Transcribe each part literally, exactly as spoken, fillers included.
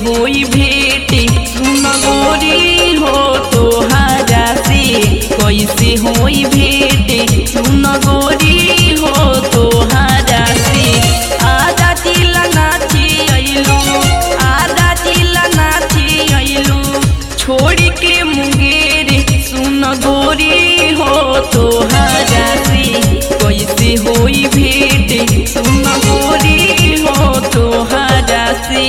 होई भेंट सुन गोरी हो तोहरा से कैसे होई भेंट सुन गोरी हो तोहरा से आधा जिला नाची अइलू आधा जिला नाची अइलू छोड़ के मुंगेर सुन गोरी हो तोहरा से कैसे होई भेंट सुन गोरी हो तोहरा से।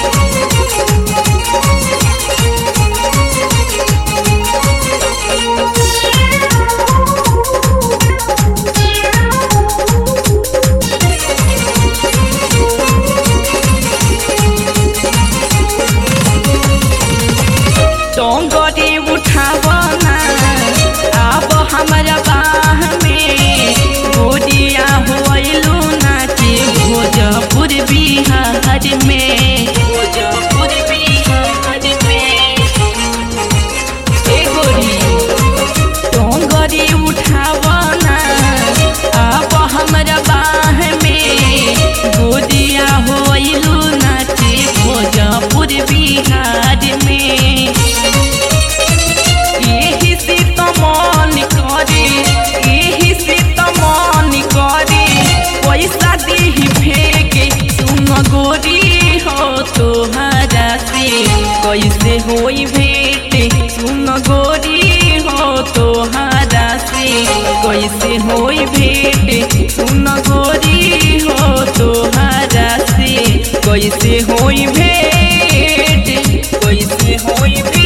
टोंगरे उठावना अब हमारा बाह में गोरिया होइलू नाचे भोजपुर बिहार में भोजपुर बिहार में ए गोरी टोंगरे उठावना अब हमारा बाह में गोरिया होइलू नाचे भोजपुर बिहार में यही से तो मन करे यही से तो मन करे पैसा दी फेंके सुन गोरी हो तोहरा से कैसे होई भेंट सुन गोरी हो तोहरा से कैसे होई भेंट सुन गोरी हो तोहरा से कैसे होई भेंट कैसे होई भेंट।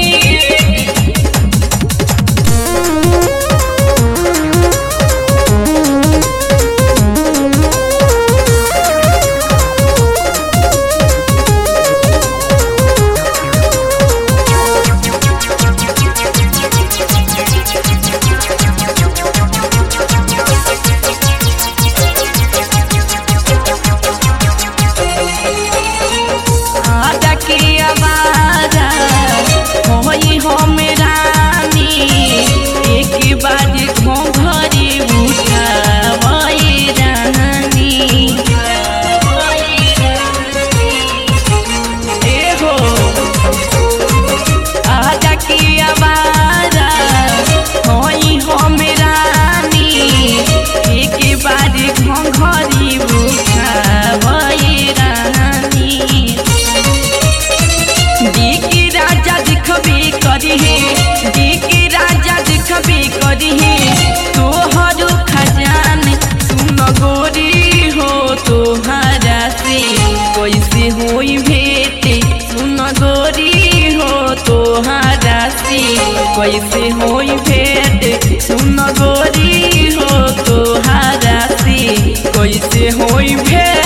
तोहरो खजान सुन गोरी हो तोहरा से कैसे होई भेंट सुन गोरी हो तोहरा से कैसे होई भेंट सुन गोरी हो तोहरा से कैसे होई भेंट।